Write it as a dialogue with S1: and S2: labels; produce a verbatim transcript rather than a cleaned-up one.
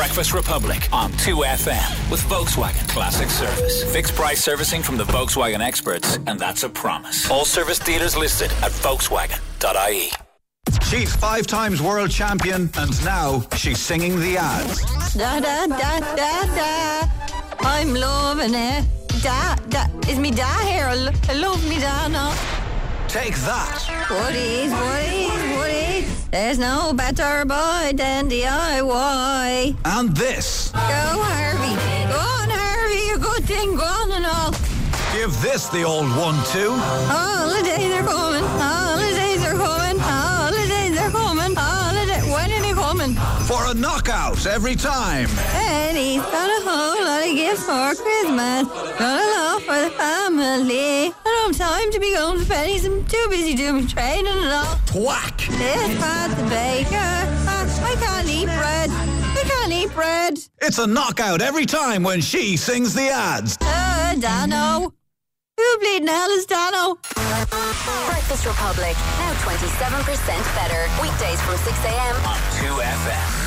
S1: Breakfast Republic on two F M with Volkswagen Classic Service. Fixed price servicing from the Volkswagen experts, and that's a promise. All service dealers listed at Volkswagen dot I E.
S2: She's five times world champion, and now she's singing the ads.
S3: Da da da da da. I'm loving it. Da da. Is me da here? I, lo- I love me da now.
S2: Take that.
S3: Woodies, woodies, woodies. There's no better boy than D I Y.
S2: And this.
S3: Go Harvey. Go on Harvey. A good thing. Go on and all.
S2: Give this the old one too.
S3: Holidays are coming. Holidays are coming. Holidays are coming. Holiday. When are they coming?
S2: For a knockout every time.
S3: And he's got a whole lot of gifts for Christmas. Got a lot for the family. I don't have time to be going to pennies. I'm too busy doing training and all.
S2: Whack.
S3: This Pat the baker. I, I can't eat bread. I can't eat bread.
S2: It's a knockout every time when she sings the ads.
S3: Uh, Dano. Who bleeding hell is Dano?
S4: Breakfast Republic, now twenty-seven percent better. Weekdays from six a.m.
S1: on two F M.